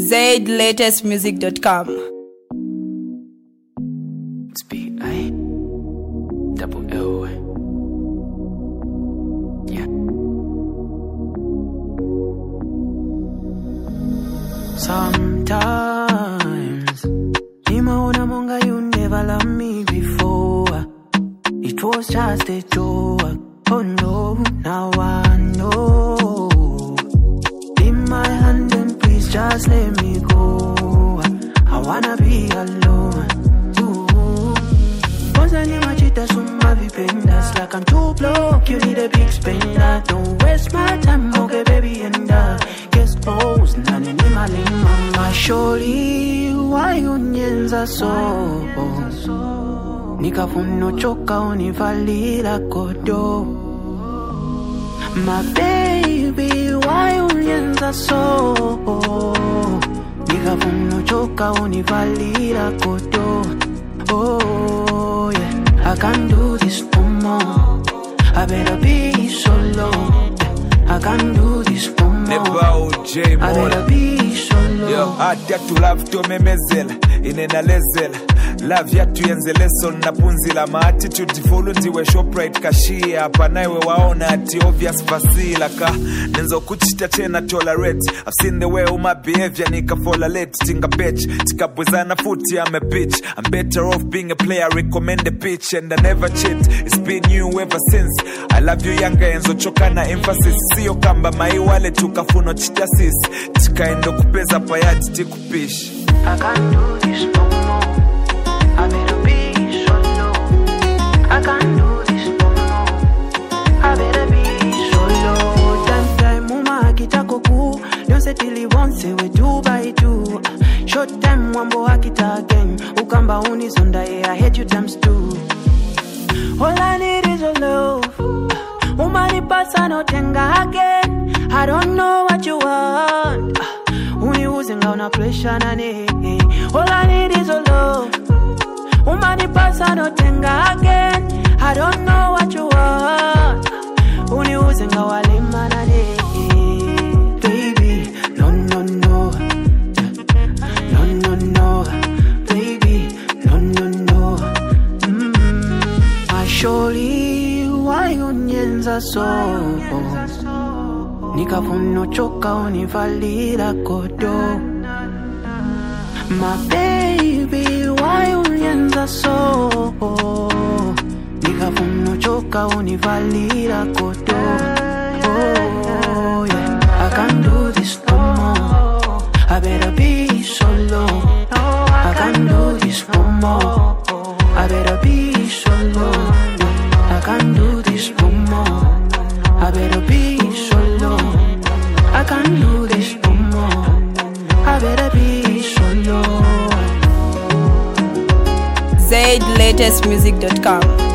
ZLatestmusic.com. It's B.I. double L. Yeah. Sometimes nimeona monga you never loved me before. It was just a joke. Oh no, now I know. In my hand and please just let me go. I wanna be alone. Wasn't machita suma vipendas. Like I'm too broke, you need a big spender. Don't waste my time, okay baby, and guest pose, nani ni mama. Surely, why unyenza so? Nikafuno choka univalila kodo. My baby, why unyenza so? Nikafuno choka univalila kodo. Oh yeah, I can't do this no more. I better be solo. I can't do this no more. I better be solo. Yo, hata tu love to memezela inenalezela love yatu yenzeleso na punzila ma attitude follow ndiwe shoprite kashia hapa naiwe waona ati obvious fasila ka nenzo kuchita tena tolerate. I've seen the way my behavior nika fall late tinga bitch tikabwezana futi I'm a bitch. I'm better off being a player, recommend a pitch and I never cheat. It's been you ever since. I love you younger enzo choka na emphasis sio kamba maiwale tukafuno chitasis tikaendo kupeza payati tikupish. I can't do this no more. I better be solo. I can't do this no more. I better be solo. Time muma kitako ku. Don't say till you won't say we 2 by 2. Short time wambo akita again. Ukamba unizonda I hate you times 2. All I need is your love. Umani pasa no tenga again. I don't know what you want. Uni uzinga una pressure na ne. All I need is your love. Umani pasa no tenga again. I don't know what you want. Uni uzinga walima na ne. Baby, no no no. No no no. Baby, no no no. Surely, why unyenza so? Nikafuno choka univalila kodo. My baby, why unyenza so? Nikafuno choka univalila kodo. Oh yeah, I can't do this no more. I better be solo. I can't do this no more. I better be solo. I can't do this no more. I better be solo. I can't do this no more. I better be solo. ZLatestmusic.com.